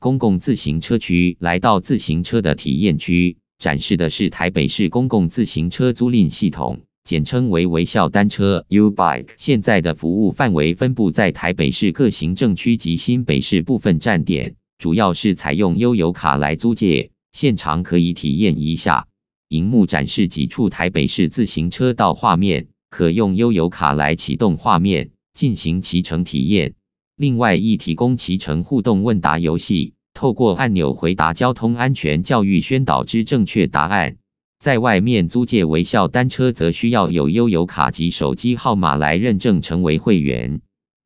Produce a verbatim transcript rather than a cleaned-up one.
公共自行车区，来到自行车的体验区，展示的是台北市公共自行车租赁系统，简称为微笑单车 U-Bike。现在的服务范围分布在台北市各行政区及新北市部分站点，主要是采用悠游卡来租借，现场可以体验一下。荧幕展示几处台北市自行车道画面，可用悠游卡来启动画面，进行骑乘体验。 另外，亦提供骑乘互动问答游戏，透过按钮回答交通安全教育宣导之正确答案。在外面租借微笑单车，则需要有悠游卡及手机号码来认证成为会员。